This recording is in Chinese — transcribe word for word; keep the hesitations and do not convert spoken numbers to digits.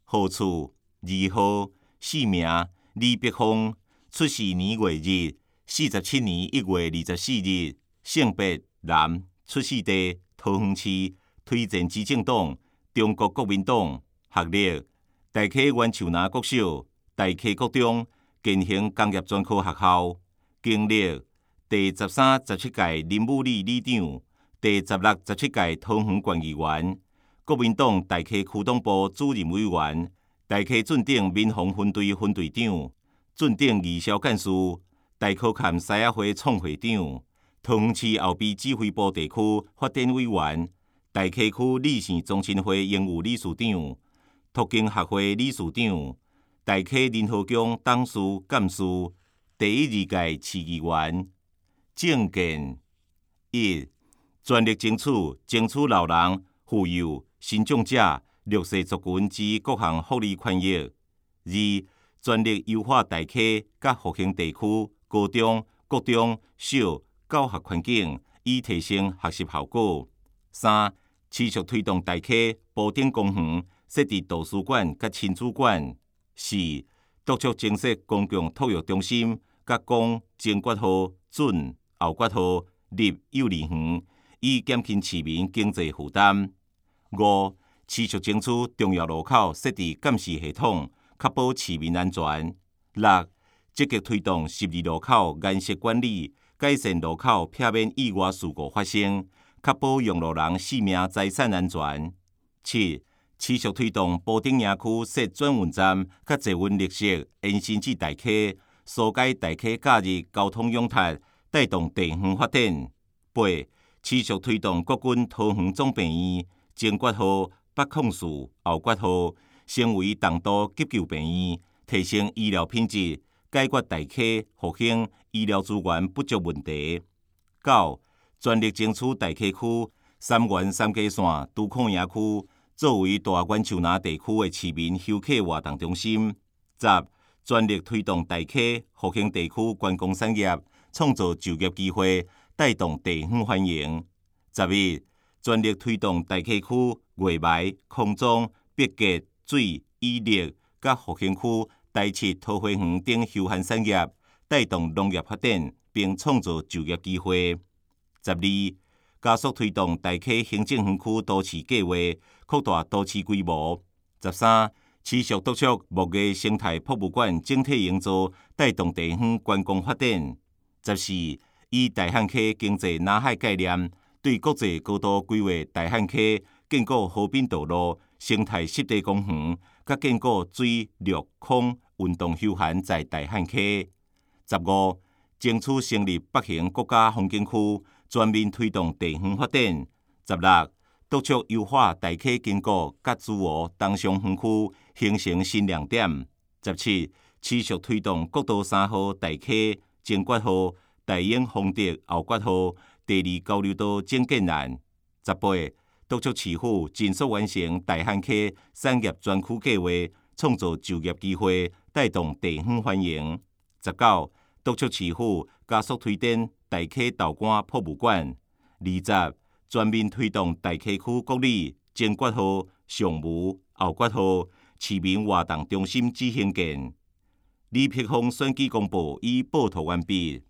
号次、字号、姓名：李碧峰，出世年月日：四十七年一月二十四日，性别男，出世地桃园市，推荐执政党中国国民党，学历大溪原树林国小、大溪国中建行工业专科学校，经历第十三、十七届林武里里长，第十六、十七届桃园县议员，国民党大溪区党部主任委员，大溪镇顶民防分队分队长，镇顶义消干事，大考坎西亚会创会长，桃园市后备指挥部地区发展委员，大溪区理性中心会营务理事长，拓经学会理事长，大溪仁和宫董事干事，第一二届市议员。政见一、全力争取争取老人、妇幼、身障者、弱势族群之各项福利权益；二、全力优化大溪甲复兴地区高中、国中小教学环境，以提升学习效果；三、持续推动大溪埔顶公园设置图书馆甲亲子馆；四、督促增设公共托育中心，甲公前决号、准后决号、立幼儿园，以减轻市民经济负担。五、持续争取重要路口设置监视系统，确保市民安全。六、积极推动十字路口严设管理，改善路口避免意外事故发生，确保用路人性命财产安全。七、持续推动埔顶营区设转运站，甲捷运绿色延伸至大溪，疏解大溪假日交通拥塞，带动地方发展。八、持续推动国军桃园总病院前决号、北控署后决号，成为重度急救病院，提升医疗品质，解决大溪复兴医疗资源不足问题。九、全力争取大溪区三元三家线都控营区作为大原树林地区的市民休憩活动中心。十、全力推动大溪复兴地区观光产业，创造就业机会，带动地方繁荣。十一、全力推动大溪区月霾、空中、碧洁、水、医疗，甲复兴区台七桃花园等休闲产业，带动农业发展，并创造就业机会。十二、加速推动大溪行政园区都市计划，扩大都市规模。十三、持续督促木艺生态博物馆整体营造，带动地方观光发展。十四、以大汉溪经济南海概念，对国际高度规划大汉溪，建构河滨道路、生态湿地公园，甲建构水、陆、空运动休闲在大汉溪。十五、争取成立北行国家风景区，全面推动地方发展。十六、督促优化大溪经过甲自湖东上园区，形成新亮点。十七、持续推动国道三号大溪前决号、大英丰德后决号第二交流道整建案。十八、督促市府尽速完成大汉溪产业专区计划，创造就业机会，带动地方繁荣。十九、督促市府加速推展大溪豆干博物馆。二十、全面推动大溪区国里前决号、上武后决号市民活动中心之兴建。李碧峰选举公报已报道完毕。